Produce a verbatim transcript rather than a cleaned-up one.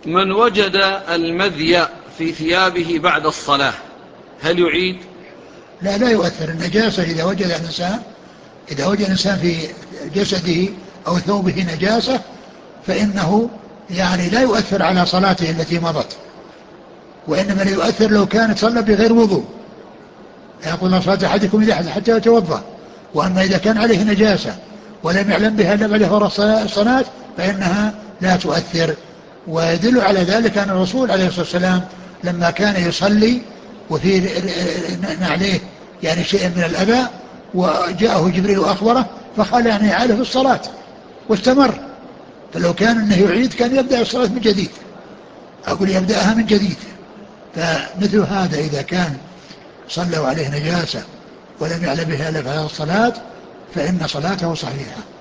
من وجد المذي في ثيابه بعد الصلاة هل يعيد؟ لا لا يؤثر. النجاسة إذا وجد الإنسان إذا وجد الإنسان في جسده أو ثوبه نجاسة فإنه يعني لا يؤثر على صلاته التي مضت، وإنما لا يؤثر لو كانت صلى بغير وضوء، يقول لا صلاة أحدكم إذا أحدث حتى يتوضأ. وأما إذا كان عليه نجاسة ولم يعلم بها إلا بعد فرض الصلاة فإنها لا تؤثر. ويدل على ذلك أن الرسول عليه الصلاة والسلام لما كان يصلي وفي نعليه يعني شيء من الأذى وجاءه جبريل وأخبره فقال يعني يعاله في الصلاة واستمر. فلو كان أنه يعيد كان يبدأ الصلاة من جديد، أقول يبدأها من جديد. فمثل هذا إذا كان صلوا عليه نجاسة ولم يعلم بها إلا في الصلاة فإن صلاته صحيحة.